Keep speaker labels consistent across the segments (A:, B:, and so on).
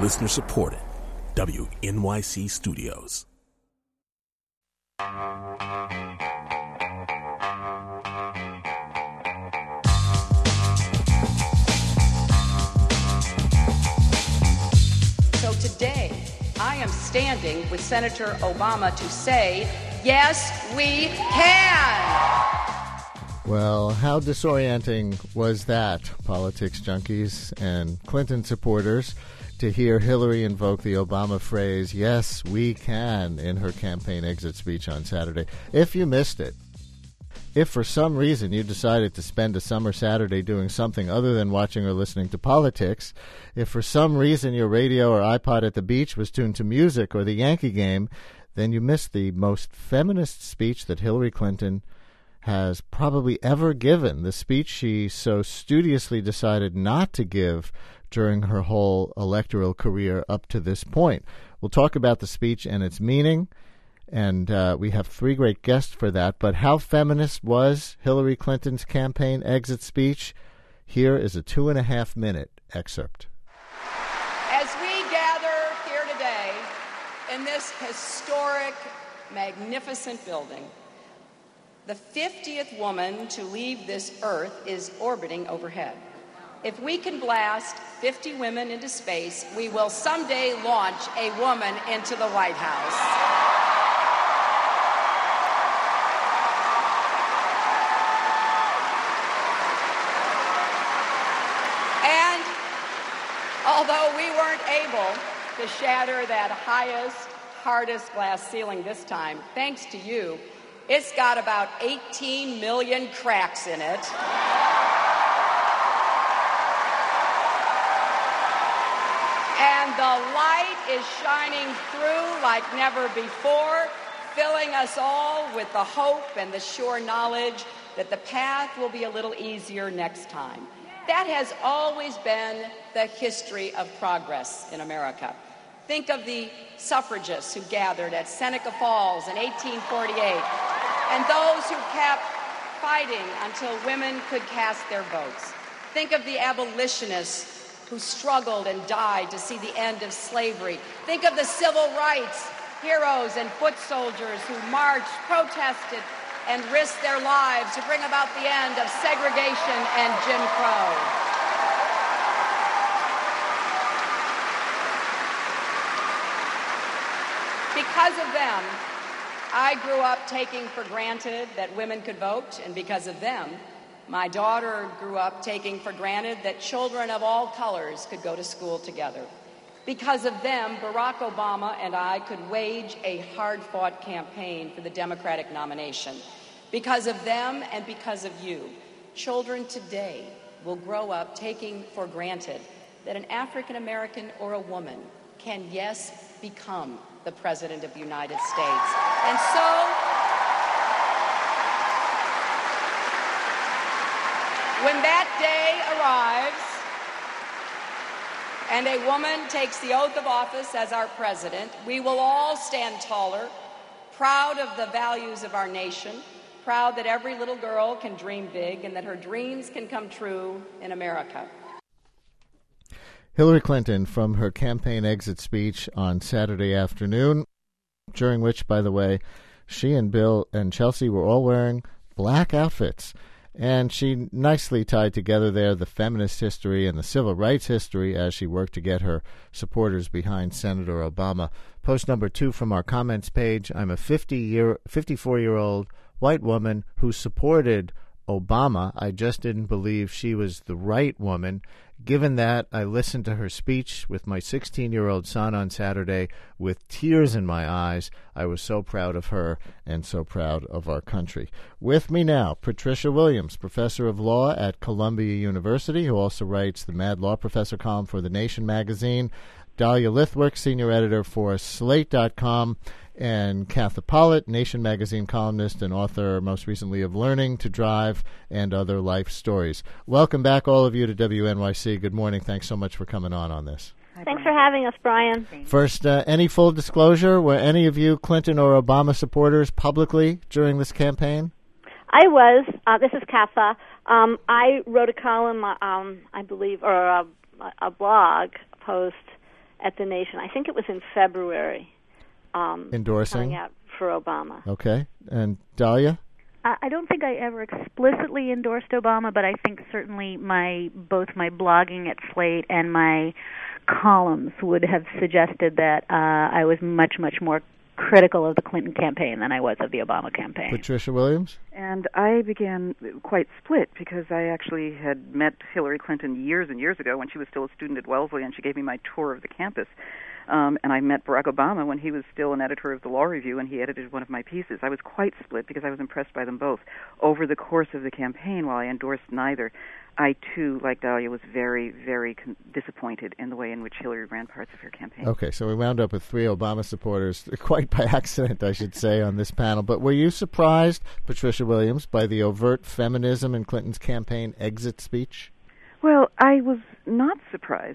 A: Listener supported. WNYC Studios.
B: So today, I am standing with Senator Obama to say, yes, we can!
C: Well, how disorienting was that, politics junkies and Clinton supporters, to hear Hillary invoke the Obama phrase, yes, we can, in her campaign exit speech on Saturday. If you missed it, if for some reason you decided to spend a summer Saturday doing something other than watching or listening to politics, if for some reason your radio or iPod at the beach was tuned to music or the Yankee game, then you missed the most feminist speech that Hillary Clinton has probably ever given, the speech she so studiously decided not to give during her whole electoral career up to this point. We'll talk about the speech and its meaning, and we have three great guests for that. But how feminist was Hillary Clinton's campaign exit speech? Here is a 2.5-minute excerpt.
B: As we gather here today in this historic, magnificent building, the 50th woman to leave this earth is orbiting overhead. If we can blast 50 women into space, we will someday launch a woman into the White House. And although we weren't able to shatter that highest, hardest glass ceiling this time, thanks to you, it's got about 18 million cracks in it. And the light is shining through like never before, filling us all with the hope and the sure knowledge that the path will be a little easier next time. That has always been the history of progress in America. Think of the suffragists who gathered at Seneca Falls in 1848, and those who kept fighting until women could cast their votes. Think of the abolitionists who struggled and died to see the end of slavery. Think of the civil rights heroes and foot soldiers who marched, protested, and risked their lives to bring about the end of segregation and Jim Crow. Because of them, I grew up taking for granted that women could vote, and because of them, my daughter grew up taking for granted that children of all colors could go to school together. Because of them, Barack Obama and I could wage a hard-fought campaign for the Democratic nomination. Because of them and because of you, children today will grow up taking for granted that an African American or a woman can, yes, become the President of the United States. And so, when that day arrives and a woman takes the oath of office as our president, we will all stand taller, proud of the values of our nation, proud that every little girl can dream big and that her dreams can come true in America.
C: Hillary Clinton from her campaign exit speech on Saturday afternoon, during which, by the way, she and Bill and Chelsea were all wearing black outfits. And she nicely tied together there the feminist history and the civil rights history as she worked to get her supporters behind Senator Obama. Post number 2 from our comments page. I'm a 54-year-old white woman who supported Obama. I just didn't believe she was the right woman. Given that, I listened to her speech with my 16-year-old son on Saturday with tears in my eyes. I was so proud of her and so proud of our country. With me now, Patricia Williams, professor of law at Columbia University, who also writes the Mad Law Professor column for The Nation magazine, Dahlia Lithwick, senior editor for Slate.com, and Katha Pollitt, Nation magazine columnist and author most recently of Learning to Drive and Other Life Stories. Welcome back, all of you, to WNYC. Good morning. Thanks so much for coming on this.
D: Thanks for having us, Brian.
C: First, any full disclosure, were any of you Clinton or Obama supporters publicly during this campaign?
D: I was. This is Katha. I wrote a column, I believe, or a blog post at the Nation. I think it was in February.
C: Endorsing?
D: Coming out for Obama.
C: Okay. And Dahlia?
E: I don't think I ever explicitly endorsed Obama, but I think certainly both my blogging at Slate and my columns would have suggested that I was much, much more critical of the Clinton campaign than I was of the Obama campaign.
C: Patricia Williams?
F: And I began quite split because I actually had met Hillary Clinton years and years ago when she was still a student at Wellesley, and she gave me my tour of the campus. And I met Barack Obama when he was still an editor of the Law Review, and he edited one of my pieces. I was quite split because I was impressed by them both. Over the course of the campaign, while I endorsed neither, I, too, like Dahlia, was very, very disappointed in the way in which Hillary ran parts of her campaign.
C: Okay, so we wound up with 3 Obama supporters, quite by accident, I should say, on this panel. But were you surprised, Patricia Williams, by the overt feminism in Clinton's campaign exit speech?
F: Well, I was not surprised.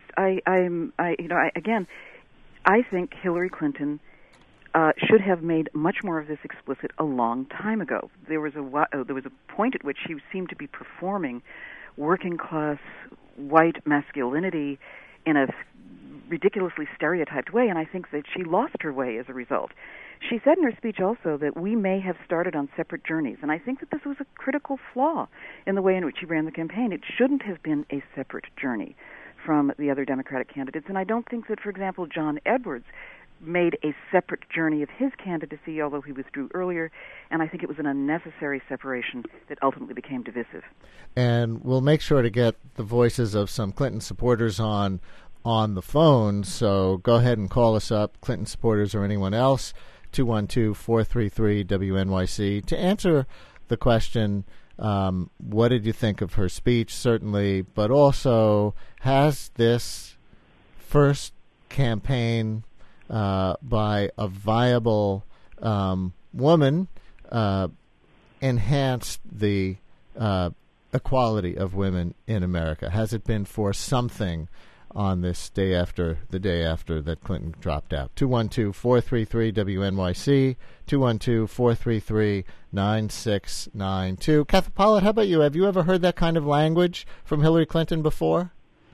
F: I think Hillary Clinton should have made much more of this explicit a long time ago. There was a point at which she seemed to be performing working class white masculinity in a ridiculously stereotyped way, and I think that she lost her way as a result. She said in her speech also that we may have started on separate journeys, and I think that this was a critical flaw in the way in which she ran the campaign. It shouldn't have been a separate journey from the other Democratic candidates, and I don't think that, for example, John Edwards made a separate journey of his candidacy, although he withdrew earlier, and I think it was an unnecessary separation that ultimately became divisive.
C: And we'll make sure to get the voices of some Clinton supporters on the phone, so go ahead and call us up, Clinton supporters or anyone else, 212-433-WNYC, to answer the question, what did you think of her speech, certainly, but also, has this first campaign by a viable woman enhanced the equality of women in America? Has it been for something on this the day after that Clinton dropped out? 212-433-WNYC, 212-433-9692. Kathy Pollitt, how about you? Have you ever heard that kind of language from Hillary Clinton before?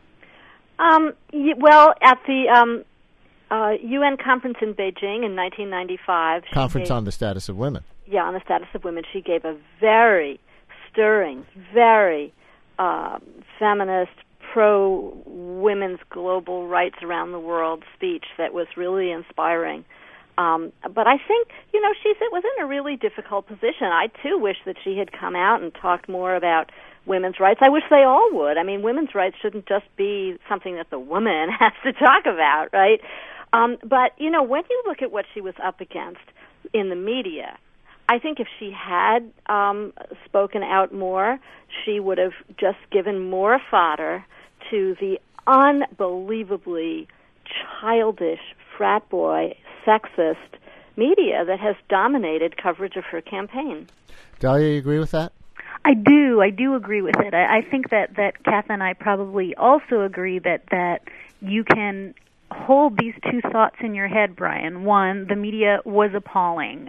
D: Well, at the UN conference in Beijing in 1995.
C: Conference on the Status of Women.
D: Yeah, on the status of women. She gave a very stirring, very feminist, pro-women's global rights around the world speech that was really inspiring. But I think, she was in a really difficult position. I, too, wish that she had come out and talked more about women's rights. I wish they all would. I mean, women's rights shouldn't just be something that the woman has to talk about, right? But, when you look at what she was up against in the media, I think if she had spoken out more, she would have just given more fodder to the unbelievably childish, frat boy, sexist media that has dominated coverage of her campaign.
C: Dahlia, you agree with that?
E: I do agree with it. I think that Kath and I probably also agree that you can hold these two thoughts in your head, Brian. One, the media was appalling.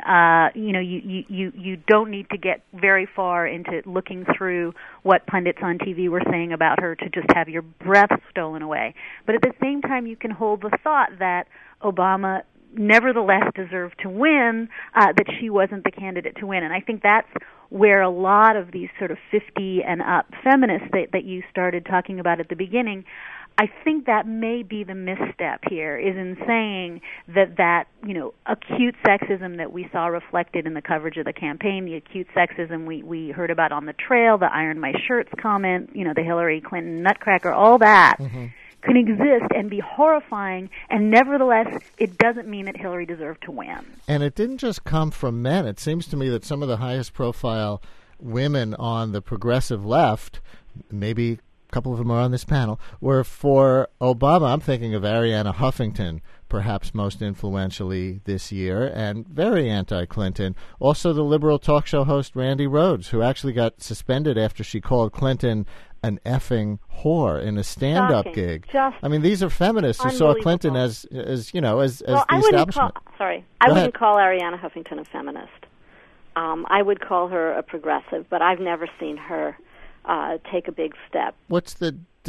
E: You don't need to get very far into looking through what pundits on TV were saying about her to just have your breath stolen away. But at the same time, you can hold the thought that Obama nevertheless deserved to win, that she wasn't the candidate to win. And I think that's where a lot of these sort of 50 and up feminists that you started talking about at the beginning, I think that may be the misstep here, is in saying that acute sexism that we saw reflected in the coverage of the campaign, the acute sexism we heard about on the trail, the iron my shirts comment, the Hillary Clinton nutcracker, all that can exist and be horrifying, and nevertheless, it doesn't mean that Hillary deserved to win.
C: And it didn't just come from men. It seems to me that some of the highest profile women on the progressive left, maybe couple of them are on this panel, were for Obama. I'm thinking of Arianna Huffington, perhaps most influentially this year, and very anti-Clinton. Also the liberal talk show host Randy Rhoads, who actually got suspended after she called Clinton an effing whore in a stand-up gig. I mean, these are feminists who saw Clinton as the establishment.
D: I wouldn't call Arianna Huffington a feminist. I would call her a progressive, but I've never seen her take a big step.
C: What's the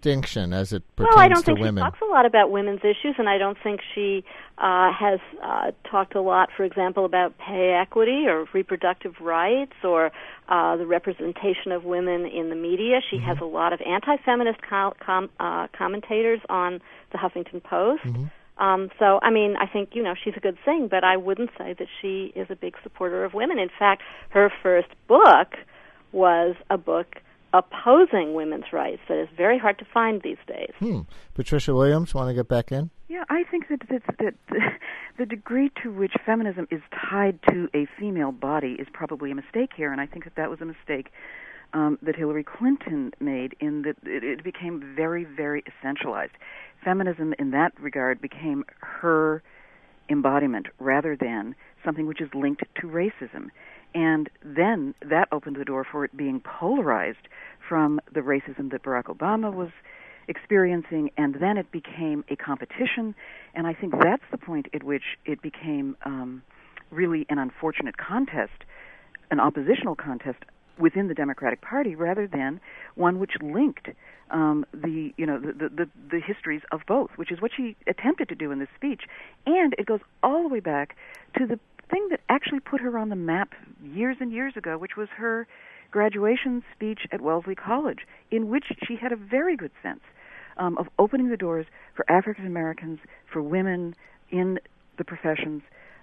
C: distinction as it pertains
D: Well, I don't
C: to
D: think
C: women?
D: she talks a lot about women's issues, and I don't think she has talked a lot, for example, about pay equity or reproductive rights or the representation of women in the media. She has a lot of anti-feminist commentators on the Huffington Post. So, I mean, I think, she's a good thing, but I wouldn't say that she is a big supporter of women. In fact, her first book was a book opposing women's rights that is very hard to find these days.
C: Patricia Williams, want to get back in?
F: Yeah, I think that the degree to which feminism is tied to a female body is probably a mistake here, and I think that was a mistake that Hillary Clinton made in that it became very, very essentialized. Feminism in that regard became her embodiment rather than something which is linked to racism. And then that opened the door for it being polarized from the racism that Barack Obama was experiencing, and then it became a competition. And I think that's the point at which it became really an unfortunate contest, an oppositional contest within the Democratic Party, rather than one which linked the histories of both, which is what she attempted to do in this speech. And it goes all the way back to the thing that actually put her on the map years and years ago, which was her graduation speech at Wellesley College, in which she had a very good sense of opening the doors for African Americans, for women in the professions.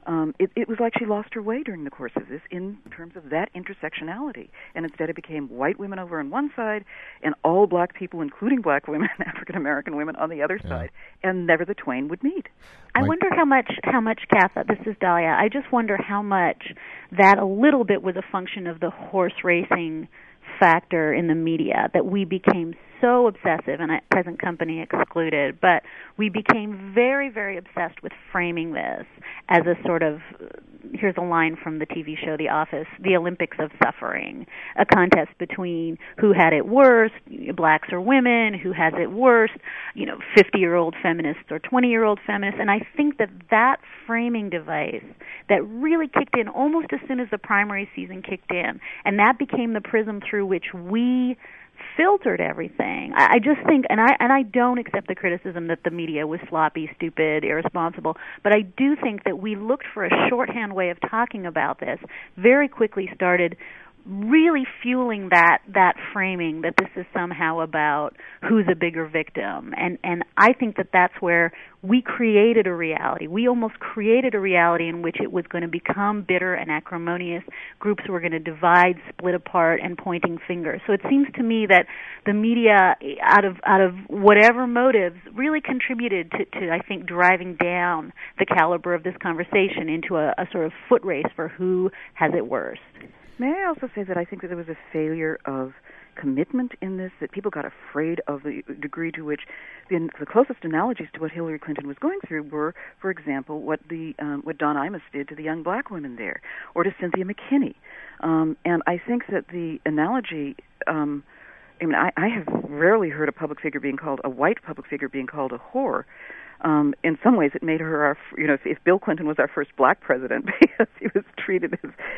F: It was like she lost her way during the course of this in terms of that intersectionality. And instead it became white women over on one side and all black people, including black women, African American women, on the other side. And never the twain would meet.
E: I wonder how much, Katha, this is Dahlia, I just wonder how much that a little bit was a function of the horse racing factor in the media, that we became so obsessive, and present company excluded, but we became very, very obsessed with framing this as a sort of, here's a line from the TV show The Office, the Olympics of suffering, a contest between who had it worse, blacks or women, who has it worse, 50-year-old feminists or 20-year-old feminists, and I think that framing device that really kicked in almost as soon as the primary season kicked in, and that became the prism through which we filtered everything. I just think, and I don't accept the criticism that the media was sloppy, stupid, irresponsible, but I do think that we looked for a shorthand way of talking about this, very quickly started really fueling that framing that this is somehow about who's a bigger victim. And I think that's where we created a reality. We almost created a reality in which it was going to become bitter and acrimonious. Groups were going to divide, split apart, and pointing fingers. So it seems to me that the media, out of whatever motives, really contributed to I think, driving down the caliber of this conversation into a sort of foot race for who has it worse.
F: May I also say that I think that there was a failure of commitment in this, that people got afraid of the degree to which the closest analogies to what Hillary Clinton was going through were, for example, what Don Imus did to the young black women there, or to Cynthia McKinney. And I think that the analogy, I have rarely heard a white public figure being called a whore. In some ways, it made her if Bill Clinton was our first black president because he was treated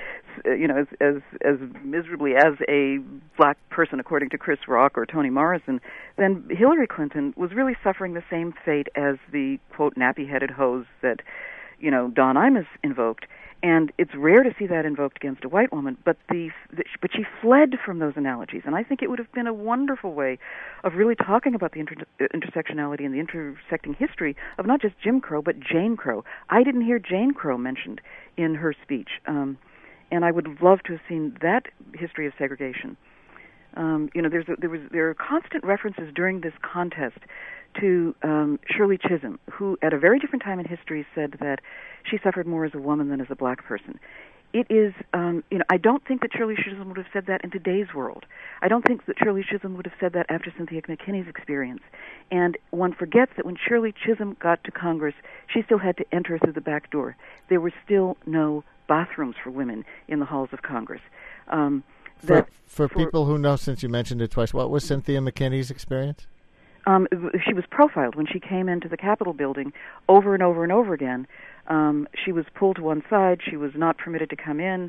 F: as miserably as a black person, according to Chris Rock or Toni Morrison, then Hillary Clinton was really suffering the same fate as the, quote, nappy-headed hose that, Don Imus invoked. And it's rare to see that invoked against a white woman, but she fled from those analogies. And I think it would have been a wonderful way of really talking about the intersectionality and the intersecting history of not just Jim Crow, but Jane Crow. I didn't hear Jane Crow mentioned in her speech, and I would love to have seen that history of segregation. There are constant references during this contest to Shirley Chisholm, who at a very different time in history said that she suffered more as a woman than as a black person. It is, I don't think that Shirley Chisholm would have said that in today's world. I don't think that Shirley Chisholm would have said that after Cynthia McKinney's experience. And one forgets that when Shirley Chisholm got to Congress, she still had to enter through the back door. There were still no bathrooms for women in the halls of Congress.
C: For people who know, since you mentioned it twice, what was Cynthia McKinney's experience?
F: She was profiled when she came into the Capitol building over and over and over again. She was pulled to one side. She was not permitted to come in.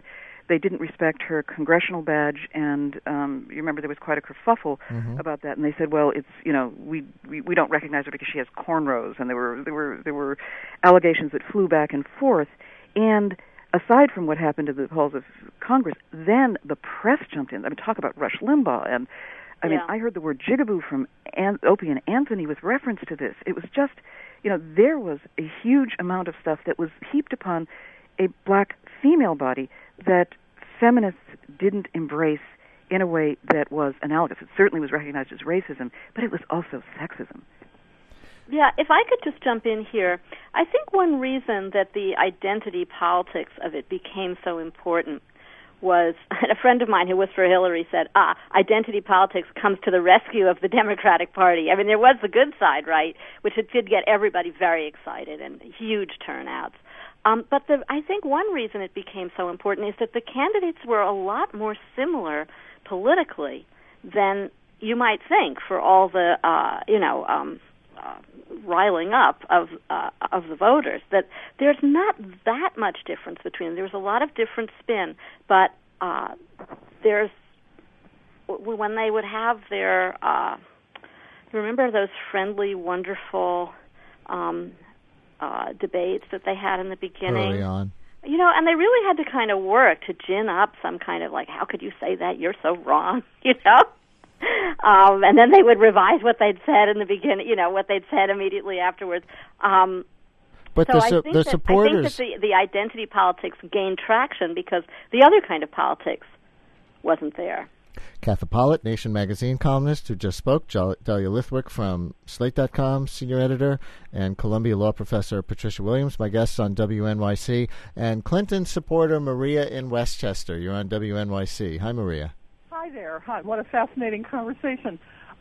F: they didn't respect her congressional badge, and you remember there was quite a kerfuffle about that. And they said, well, it's we don't recognize her because she has cornrows, and there were allegations that flew back and forth. And aside from what happened in the halls of Congress, then the press jumped in. I mean, talk about Rush Limbaugh, and I mean, I heard the word jigaboo from Opie and Anthony with reference to this. It was just, there was a huge amount of stuff that was heaped upon a black female body that feminists didn't embrace in a way that was analogous. It certainly was recognized as racism, but it was also sexism.
D: Yeah, if I could just jump in here, I think one reason that the identity politics of it became so important was, a friend of mine who was for Hillary said, identity politics comes to the rescue of the Democratic Party. I mean, there was the good side, right, which it did get everybody very excited and huge turnouts. But I think one reason it became so important is that the candidates were a lot more similar politically than you might think for all the, riling up of the voters. That there's not that much difference between them. There's a lot of different spin, but there's when they would have their remember those friendly, wonderful debates that they had in the beginning.
C: Early on.
D: And they really had to kind of work to gin up some kind of how could you say that? You're so wrong, and then they would revise what they'd said in the beginning, what they'd said immediately afterwards.
C: But
D: so
C: the supporters...
D: I think that the identity politics gained traction because the other kind of politics wasn't there.
C: Katha Pollitt, Nation magazine columnist who just spoke, Dahlia Lithwick from Slate.com, senior editor, and Columbia law professor Patricia Williams, my guests on WNYC, and Clinton supporter Maria in Westchester. You're on WNYC. Hi, Maria.
G: Hi there. Hi. What a fascinating conversation.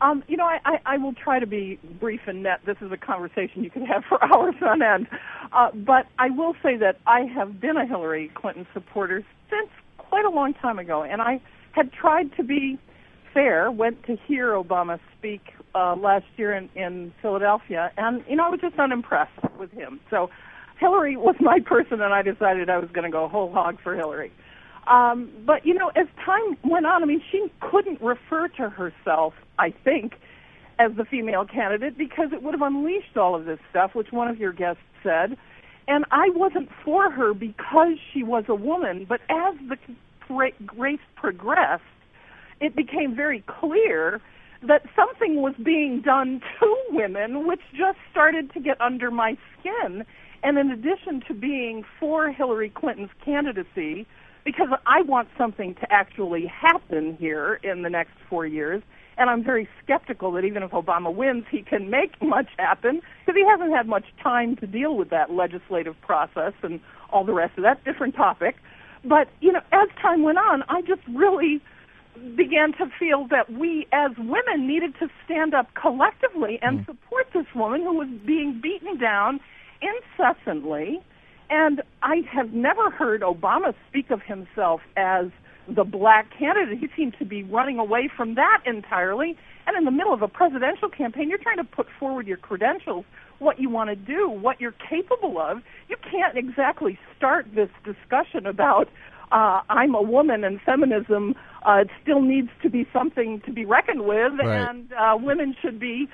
G: I will try to be brief and net. This is a conversation you could have for hours on end. But I will say that I have been a Hillary Clinton supporter since quite a long time ago, and I had tried to be fair, went to hear Obama speak last year in Philadelphia, and, I was just unimpressed with him. So Hillary was my person, and I decided I was going to go whole hog for Hillary. But, as time went on, she couldn't refer to herself, I think, as the female candidate because it would have unleashed all of this stuff, which one of your guests said. And I wasn't for her because she was a woman, but as the race progressed, it became very clear that something was being done to women, which just started to get under my skin. And in addition to being for Hillary Clinton's candidacy, because I want something to actually happen here in the next 4 years, and I'm very skeptical that even if Obama wins, he can make much happen, because he hasn't had much time to deal with that legislative process and all the rest of that. Different topic. But, as time went on, I just really began to feel that we as women needed to stand up collectively and support this woman who was being beaten down incessantly. And I have never heard Obama speak of himself as the black candidate. He seemed to be running away from that entirely. And in the middle of a presidential campaign, you're trying to put forward your credentials, what you want to do, what you're capable of. You can't exactly start this discussion about I'm a woman and feminism. It still needs to be something to be reckoned with,
C: right.
G: And women should be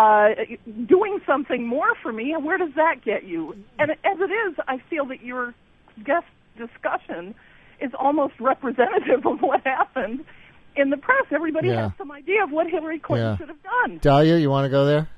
G: doing something more for me. And where does that get you? And as it is, I feel that your guest discussion is almost representative of what happened in the press. Everybody has some idea of what Hillary Clinton should have done.
C: Dahlia, you want to go there?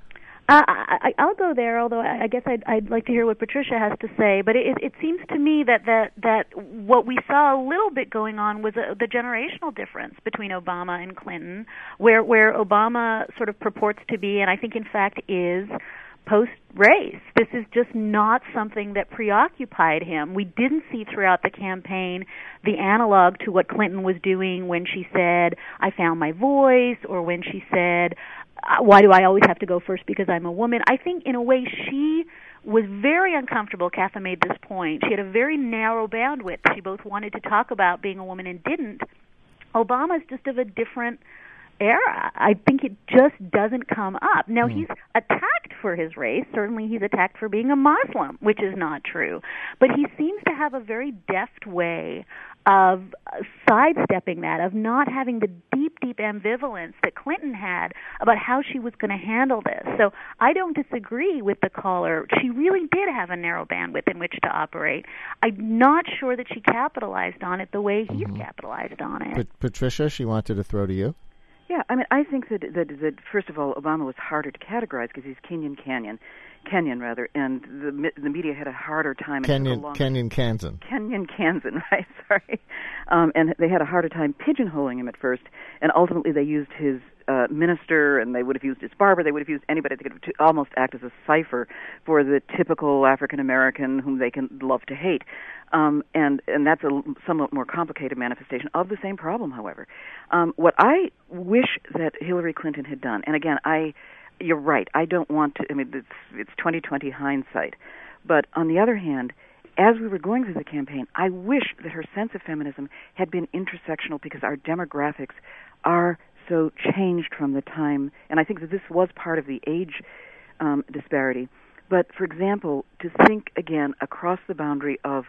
E: I'll go there, although I guess I'd like to hear what Patricia has to say. But it seems to me that what we saw a little bit going on was the generational difference between Obama and Clinton, where Obama sort of purports to be, and I think in fact is, post-race. This is just not something that preoccupied him. We didn't see throughout the campaign the analog to what Clinton was doing when she said, I found my voice, or when she said, why do I always have to go first because I'm a woman? I think in a way she was very uncomfortable. Katha made this point. She had a very narrow bandwidth. She both wanted to talk about being a woman and didn't. Obama's just of a different era. I think it just doesn't come up. Now, he's attacked for his race. Certainly he's attacked for being a Muslim, which is not true. But he seems to have a very deft way sidestepping that, of not having the deep ambivalence that Clinton had about how she was going to handle this. So I don't disagree with the caller. She really did have a narrow bandwidth in which to operate. I'm not sure that she capitalized on it the way he's capitalized on it.
C: Patricia, she wanted to throw to you.
F: Yeah, I mean, I think that first of all, Obama was harder to categorize because he's Kenyan, and the media had a harder time.
C: Kenyan Kansan,
F: right? Sorry, and they had a harder time pigeonholing him at first, and ultimately they used his minister, and they would have used his barber, they would have used anybody that could almost act as a cipher for the typical African American whom they can love to hate. And that's a somewhat more complicated manifestation of the same problem, however. What I wish that Hillary Clinton had done, and again, you're right, I don't want to, I mean, it's 2020 hindsight, but on the other hand, as we were going through the campaign, I wish that her sense of feminism had been intersectional because our demographics are so changed from the time, and I think that this was part of the age disparity. But, for example, to think again across the boundary of,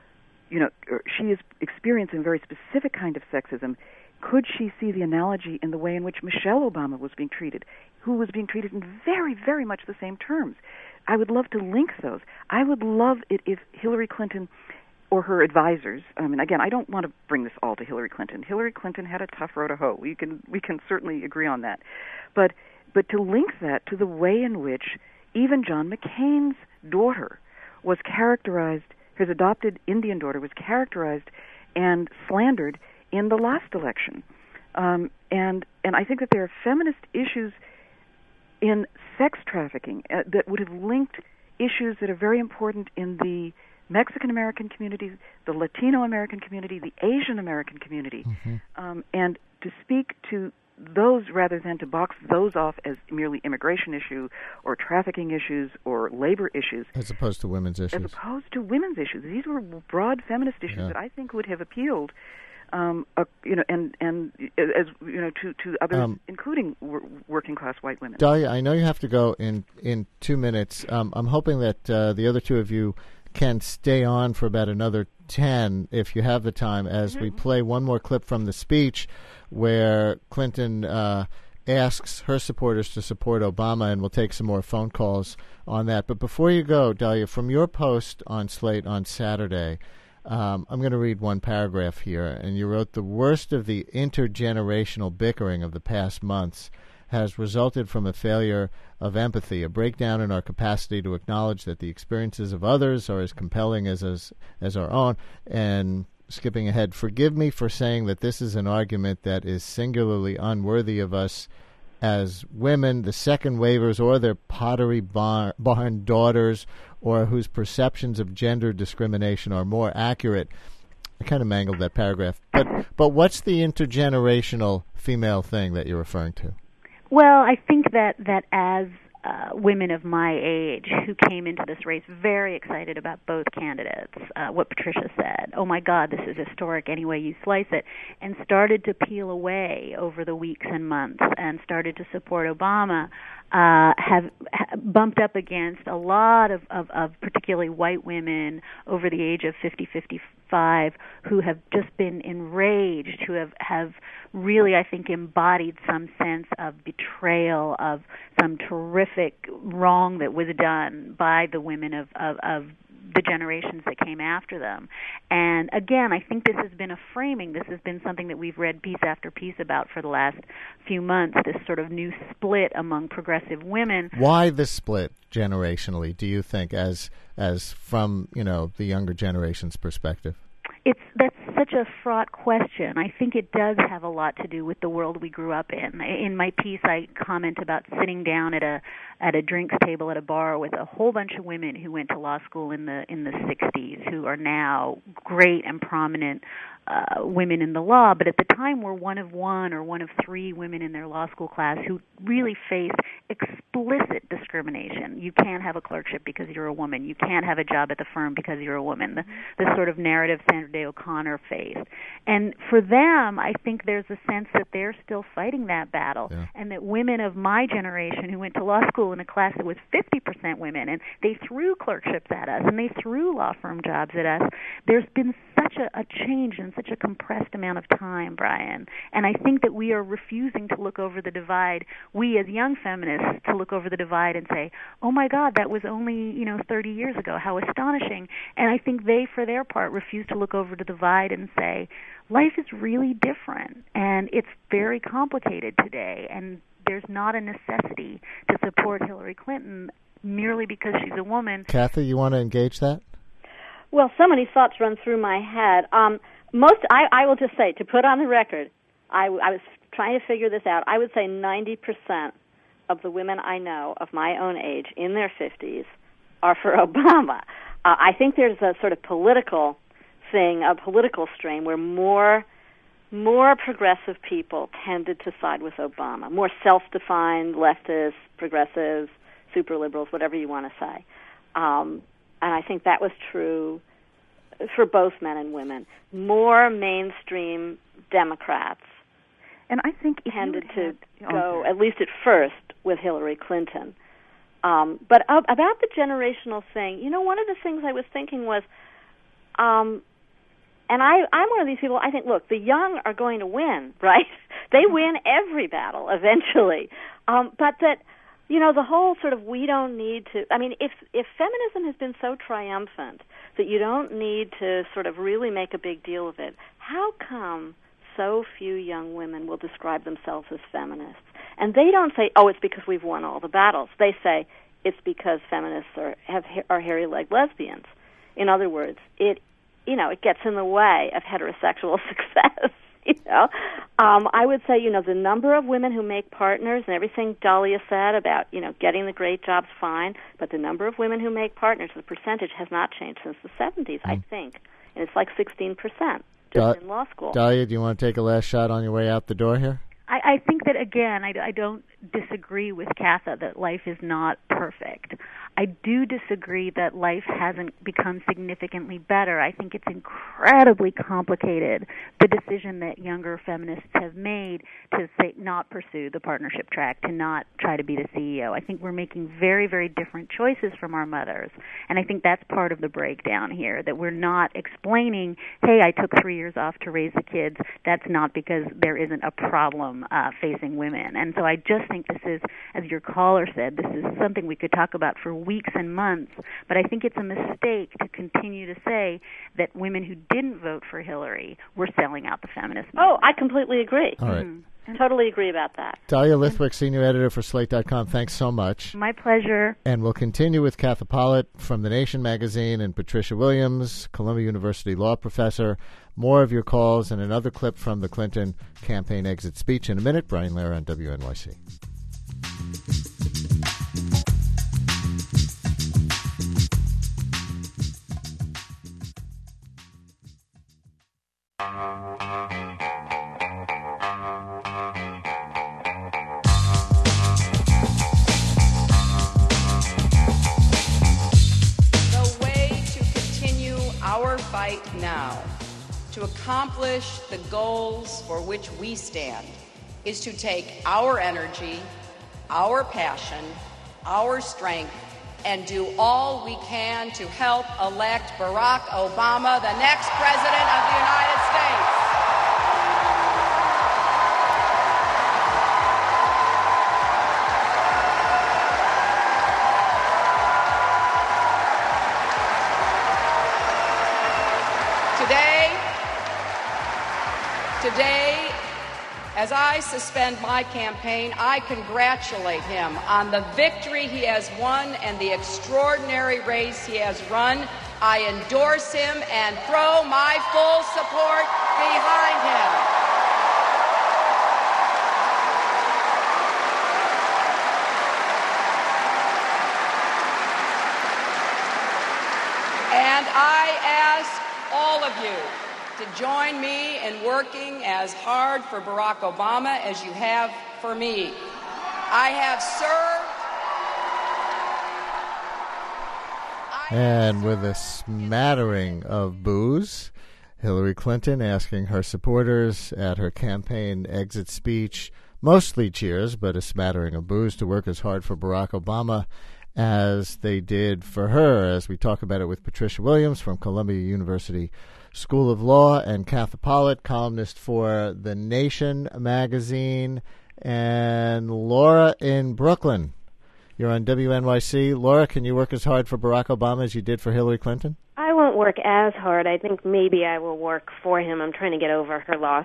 F: she is experiencing a very specific kind of sexism. Could she see the analogy in the way in which Michelle Obama was being treated, who was being treated in very, very much the same terms? I would love to link those. I would love it if Hillary Clinton or her advisors, I mean, again, I don't want to bring this all to Hillary Clinton. Hillary Clinton had a tough row to hoe. We can certainly agree on that. But to link that to the way in which even John McCain's daughter was characterized, his adopted Indian daughter was characterized and slandered in the last election. And I think that there are feminist issues in sex trafficking that would have linked issues that are very important in the Mexican-American community, the Latino-American community, the Asian-American community, and to speak to those rather than to box those off as merely immigration issue or trafficking issues or labor issues.
C: As opposed to women's issues.
F: As opposed to women's issues. These were broad feminist issues that I think would have appealed to others, including working class white women.
C: Dahlia, I know you have to go in 2 minutes. I'm hoping that the other two of you can stay on for about another 10 if you have the time, as we play one more clip from the speech where Clinton asks her supporters to support Obama, and we'll take some more phone calls on that. But before you go, Dahlia, from your post on Slate on Saturday, I'm going to read one paragraph here, and you wrote, "The worst of the intergenerational bickering of the past months has resulted from a failure of empathy, a breakdown in our capacity to acknowledge that the experiences of others are as compelling as our own." And skipping ahead, "Forgive me for saying that this is an argument that is singularly unworthy of us as women, the second wavers, or their Pottery Barn daughters, or whose perceptions of gender discrimination are more accurate." I kind of mangled that paragraph. But what's the intergenerational female thing that you're referring to?
E: Well, I think that as women of my age who came into this race very excited about both candidates, what Patricia said, oh my God, this is historic any way you slice it, and started to peel away over the weeks and months and started to support Obama, have bumped up against a lot of particularly white women over the age of 50, 55 who have just been enraged, who have really, I think, embodied some sense of betrayal, of some terrific wrong that was done by the women of the generations that came after them. And again, I think this has been a framing. This has been something that we've read piece after piece about for the last few months, this sort of new split among progressive women.
C: Why the split generationally, do you think, as from, the younger generation's perspective?
E: That's such a fraught question. I think it does have a lot to do with the world we grew up in. In my piece, I comment about sitting down at a drinks table at a bar with a whole bunch of women who went to law school in the 60s, who are now great and prominent women in the law, but at the time were one of one or one of three women in their law school class who really faced explicit discrimination. You can't have a clerkship because you're a woman. You can't have a job at the firm because you're a woman. The sort of narrative Sandra Day O'Connor faced. And for them, I think there's a sense that they're still fighting that battle, and that women of my generation who went to law school in a class that was 50% women, and they threw clerkships at us, and they threw law firm jobs at us, there's been such a change in such a compressed amount of time, Brian. And I think that we are refusing to look over the divide, we as young feminists, to look over the divide and say, oh my God, that was only, 30 years ago. How astonishing. And I think they, for their part, refuse to look over the divide and say, life is really different, and it's very complicated today, and there's not a necessity to support Hillary Clinton merely because she's a woman.
C: Kathy, you want to engage that?
D: Well, so many thoughts run through my head. I will just say, to put on the record, I was trying to figure this out. I would say 90% of the women I know of my own age in their 50s are for Obama. I think there's a sort of political thing, a political strain, where more progressive people tended to side with Obama, more self-defined leftists, progressives, super liberals, whatever you want to say. And I think that was true for both men and women. More mainstream Democrats
F: and I think
D: tended to go, at least at first, with Hillary Clinton. But about the generational thing, one of the things I was thinking was, and I'm one of these people, I think, look, the young are going to win, right? They win every battle eventually. But that, the whole sort of we don't need to, if feminism has been so triumphant that you don't need to sort of really make a big deal of it, how come so few young women will describe themselves as feminists? And they don't say, oh, it's because we've won all the battles. They say it's because feminists are hairy-legged lesbians. In other words, it gets in the way of heterosexual success. I would say, the number of women who make partners and everything Dahlia said about, getting the great jobs, fine, but the number of women who make partners, the percentage has not changed since the 70s, I think. And it's like 16% just in law school.
C: Dahlia, do you want to take a last shot on your way out the door here?
E: I think that, again, I don't disagree with Katha that life is not perfect. I do disagree that life hasn't become significantly better. I think it's incredibly complicated, the decision that younger feminists have made to say not pursue the partnership track, to not try to be the CEO. I think we're making very, very different choices from our mothers, and I think that's part of the breakdown here, that we're not explaining, hey, I took 3 years off to raise the kids. That's not because there isn't a problem facing women. And so I just think this is, as your caller said, this is something we could talk about for weeks and months, but I think it's a mistake to continue to say that women who didn't vote for Hillary were selling out the feminist movement.
D: Oh, I completely agree.
C: All right.
D: Totally agree about that.
C: Dahlia Lithwick, senior editor for Slate.com, thanks so much.
E: My pleasure.
C: And we'll continue with Katha Pollitt from The Nation magazine and Patricia Williams, Columbia University law professor. More of your calls and another clip from the Clinton campaign exit speech in a minute. Brian Lehrer on WNYC.
B: Now, to accomplish the goals for which we stand, is to take our energy, our passion, our strength, and do all we can to help elect Barack Obama the next President of the United States. Today, as I suspend my campaign, I congratulate him on the victory he has won and the extraordinary race he has run. I endorse him and throw my full support behind him. And I ask all of you to join me in working as hard for Barack Obama as you have for me. I have served.
C: And with a smattering of boos, Hillary Clinton asking her supporters at her campaign exit speech, mostly cheers, but a smattering of boos, to work as hard for Barack Obama as they did for her, as we talk about it with Patricia Williams from Columbia University School of Law, and Cathopolit, columnist for The Nation magazine, and Laura in Brooklyn. You're on WNYC. Laura, can you work as hard for Barack Obama as you did for Hillary Clinton?
H: I won't work as hard. I think maybe I will work for him. I'm trying to get over her loss.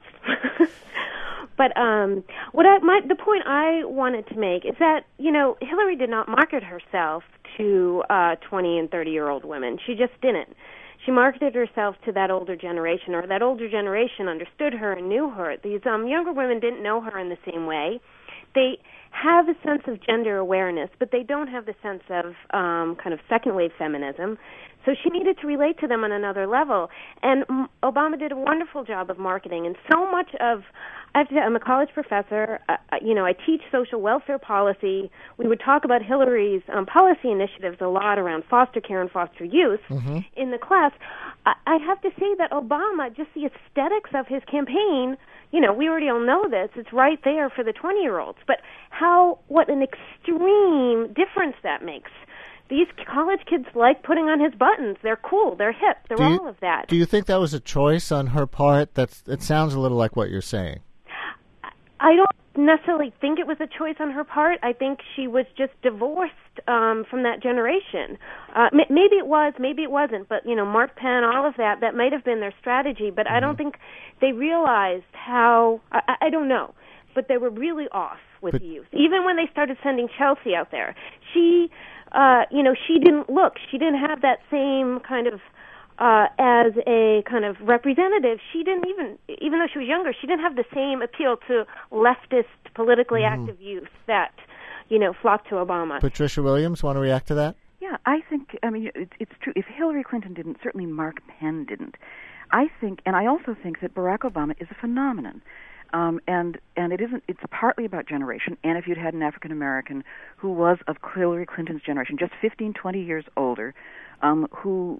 H: But the point I wanted to make is that, Hillary did not market herself to 20 and 30-year-old women. She just didn't. She marketed herself to that older generation, or that older generation understood her and knew her. These younger women didn't know her in the same way. They have a sense of gender awareness, but they don't have the sense of kind of second-wave feminism. So she needed to relate to them on another level. And Obama did a wonderful job of marketing. And so much of, I'm a college professor. I teach social welfare policy. We would talk about Hillary's policy initiatives a lot around foster care and foster youth in the class. I have to say that Obama, just the aesthetics of his campaign, we already all know this. It's right there for the 20-year-olds. But what an extreme difference that makes. These college kids like putting on his buttons. They're cool. They're hip. They're all of that.
C: Do you think that was a choice on her part? It sounds a little like what you're saying.
H: I don't necessarily think it was a choice on her part. I think she was just divorced from that generation. Maybe it was, maybe it wasn't. But, Mark Penn, all of that might have been their strategy. But I don't think they realized how, I don't know. But they were really off with the youth. Even when they started sending Chelsea out there, she didn't look. She didn't have that same kind of, as a kind of representative, she didn't even though she was younger, she didn't have the same appeal to leftist, politically active youth that, flocked to Obama.
C: Patricia Williams, want to react to that?
F: Yeah, I think, it's true. If Hillary Clinton didn't, certainly Mark Penn didn't. I think, and I also think that Barack Obama is a phenomenon. And it's partly about generation. And if you'd had an African American who was of Hillary Clinton's generation, just 15, 20 years older, who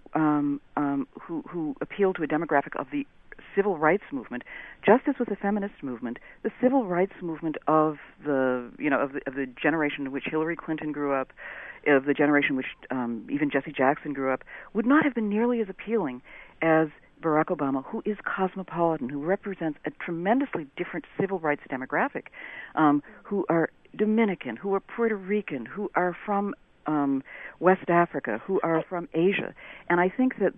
F: appealed to a demographic of the civil rights movement, just as with the feminist movement, the civil rights movement of the generation in which Hillary Clinton grew up, of the generation in which even Jesse Jackson grew up, would not have been nearly as appealing as Barack Obama, who is cosmopolitan, who represents a tremendously different civil rights demographic, who are Dominican, who are Puerto Rican, who are from West Africa, who are from Asia. And I think that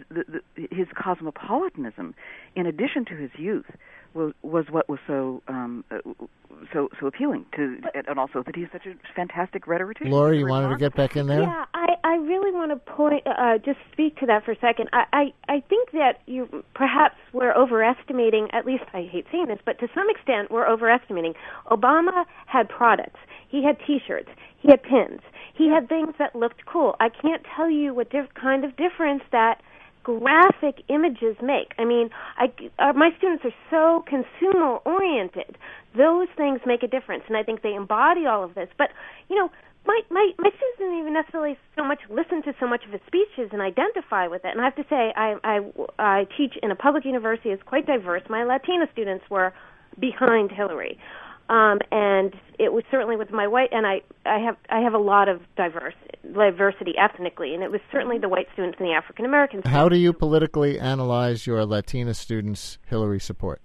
F: his cosmopolitanism, in addition to his youth, was what was so appealing to, and also that he's such a fantastic rhetorician.
C: Laura, you wanted to get back in there?
H: Yeah, I really want to just speak to that for a second. I think that perhaps we're overestimating, at least I hate saying this, but to some extent we're overestimating. Obama had products. He had T-shirts. He had pins. He had things that looked cool. I can't tell you what kind of difference that graphic images make. I mean, my students are so consumer-oriented. Those things make a difference, and I think they embody all of this. But, my students didn't even necessarily so much listen to so much of his speeches and identify with it. And I have to say, I teach in a public university. It's quite diverse. My Latina students were behind Hillary. And it was certainly with my white, and I have a lot of diversity ethnically, and it was certainly the white students and the African American students.
C: How do you politically analyze your Latina students' Hillary support?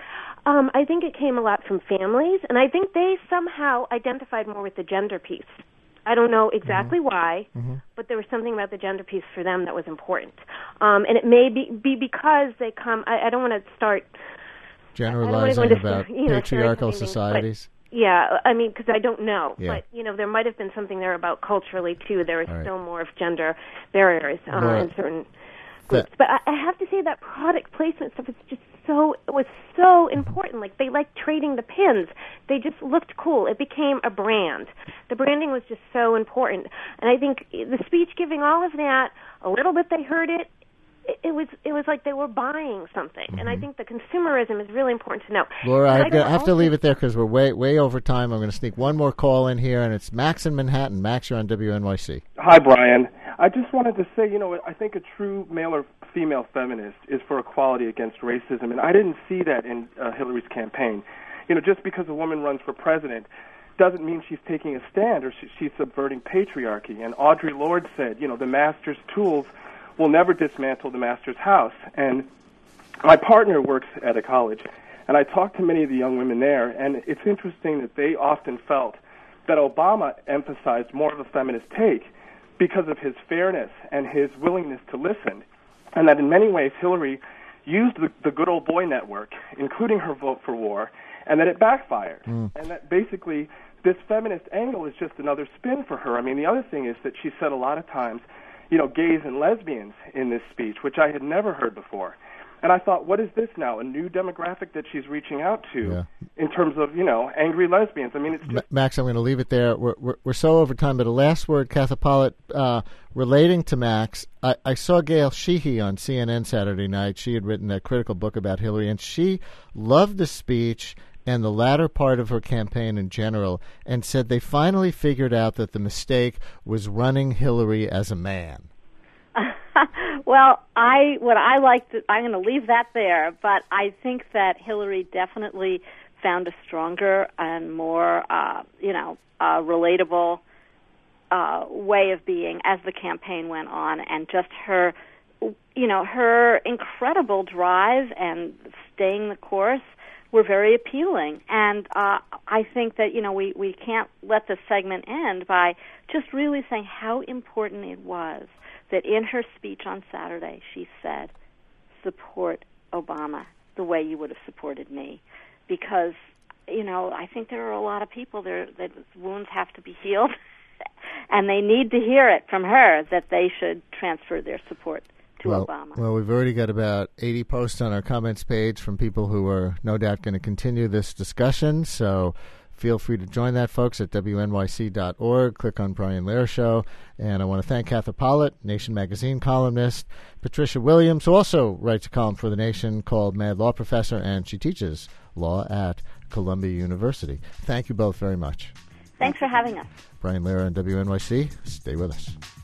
H: I think it came a lot from families, and I think they somehow identified more with the gender piece. I don't know exactly why, but there was something about the gender piece for them that was important. And it may be because they come, I don't want to start
C: generalizing about patriarchal societies.
H: Yeah, I mean, because I don't know. Yeah. But, there might have been something there about culturally, too. There is still more of gender barriers in certain groups. But I have to say that product placement stuff is just was so important. Like, they liked trading the pins. They just looked cool. It became a brand. The branding was just so important. And I think the speech giving all of that, a little bit they heard it, it was like they were buying something, and I think the consumerism is really important to know.
C: Laura, I have to leave it there because we're way over time. I'm going to sneak one more call in here, and it's Max in Manhattan. Max, you're on WNYC.
I: Hi, Brian. I just wanted to say, I think a true male or female feminist is for equality against racism, and I didn't see that in Hillary's campaign. Just because a woman runs for president doesn't mean she's taking a stand or she's subverting patriarchy. And Audre Lorde said, the master's tools will never dismantle the master's house. And my partner works at a college, and I talked to many of the young women there, and it's interesting that they often felt that Obama emphasized more of a feminist take because of his fairness and his willingness to listen, and that in many ways Hillary used the good old boy network, including her vote for war, and that it backfired. And that basically this feminist angle is just another spin for her. I mean, the other thing is that she said a lot of times, gays and lesbians in this speech, which I had never heard before. And I thought, what is this now? A new demographic that she's reaching out to in terms of, angry lesbians. I mean, it's just...
C: Max, I'm going to leave it there. We're so over time, but a last word, Katha Pollitt, relating to Max. I saw Gail Sheehy on CNN Saturday night. She had written a critical book about Hillary, and she loved the speech and the latter part of her campaign in general, and said they finally figured out that the mistake was running Hillary as a man.
D: Well, I'm going to leave that there, but I think that Hillary definitely found a stronger and more, relatable way of being as the campaign went on, and just her, her incredible drive and staying the course were very appealing. And I think that, we can't let this segment end by just really saying how important it was that in her speech on Saturday she said, support Obama the way you would have supported me. Because, I think there are a lot of people there that wounds have to be healed, and they need to hear it from her that they should transfer their support to Obama.
C: Well, we've already got about 80 posts on our comments page from people who are no doubt going to continue this discussion, so feel free to join that, folks, at WNYC.org. Click on Brian Lehrer Show. And I want to thank Katha Pollitt, Nation magazine columnist, Patricia Williams, who also writes a column for The Nation called Mad Law Professor, and she teaches law at Columbia University. Thank you both very much.
D: Thanks for having us.
C: Brian Lehrer on WNYC. Stay with us.